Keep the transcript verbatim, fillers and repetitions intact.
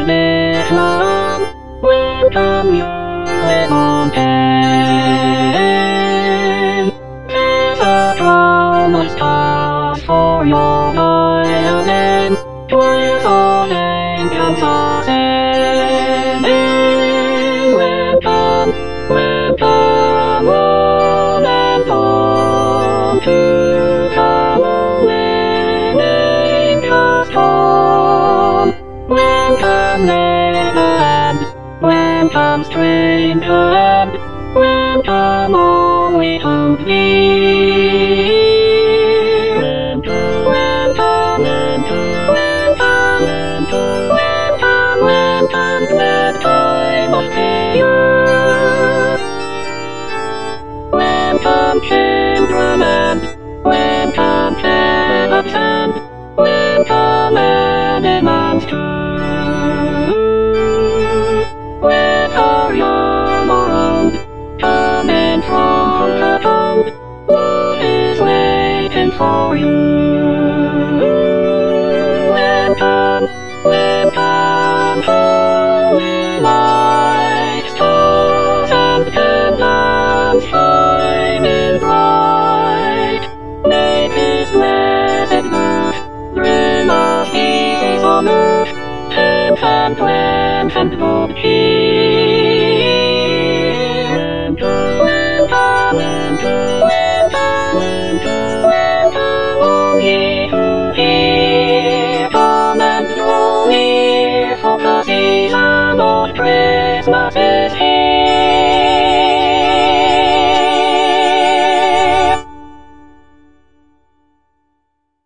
in Islam. Welcome you live on ten. There's a promised task for your violin. Twice all angels ascending. Welcome, welcome, one and all to Halloween Angels Home. Welcome, neighborhood. Welcome, strangerland. Welcome, all we hope thee. Welcome, welcome, welcome, welcome, welcome, welcome, welcome to that time of the year. Welcome, children, and welcome, cherubs, and welcome, animals too. Whether young or old, coming from the cold, what is waiting for you? Welcome, welcome, holy lights, stars and candles shining bright. May this blessed birth bring us peace on earth, health and wealth and good cheer.